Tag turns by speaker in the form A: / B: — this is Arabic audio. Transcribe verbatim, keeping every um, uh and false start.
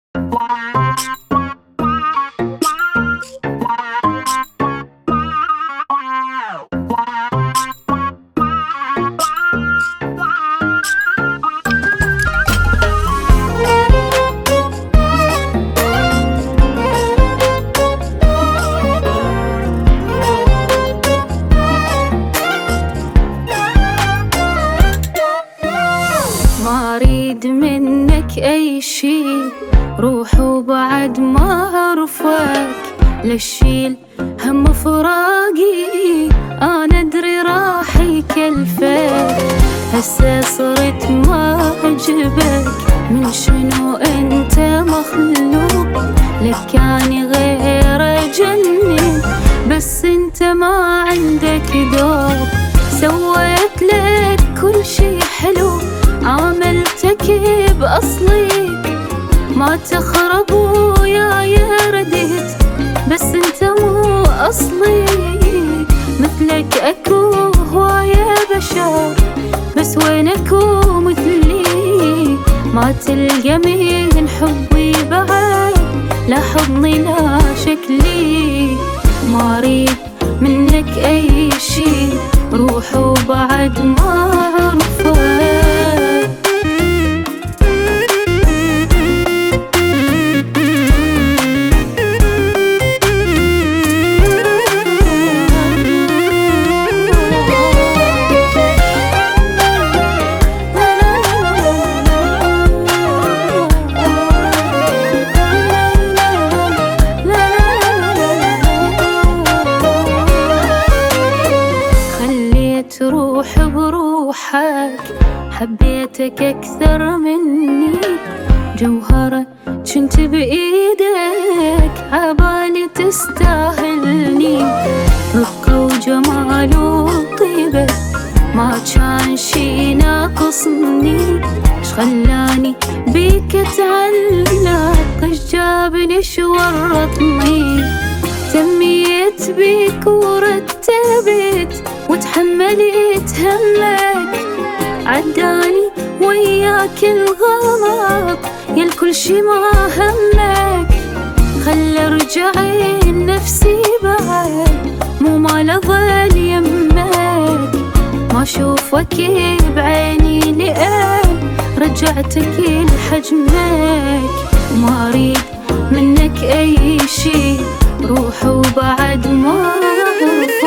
A: ما أريد منك أي شي، روح وبعد ما أعرفك، لشيل هم فراقي أنا أدري راح يكلفك. هسه صرت ما أعجبك، من شنو أنت مخلوق؟ لك كان غير أجنن، بس أنت ما عندك ذوق. سويت لك كل شي حلو، عاملتك بأصليك، ما تخرب وياي رديت، بس انت مو أصلي. مثلك اكو هواية بشر، بس وينك مثلي؟ ما تلقى من حبي بعد، لا حضني لا شكلي. ما أريد منك أي شي، روح وبعد ما أعرفك. تروح بروحك، حبيتك أكثر مني، جوهرة كنت بإيدك، عبالي تستاهلني. رقة وجمال وطيبة، ما كان شي ناقصني. اش خلاني بيك اتعلق، اش جابني شو ورطني. تميت بيك ورتبت، وتحملت همك، عداني وياك الغلط، يا الكل شي ما همك. خل ارجعي نفسي بعد، مو مال اظل يمك، ما اشوفك بعيني لأن رجعتك لحجمك. ما اريد منك اي شي، روح وبعد ما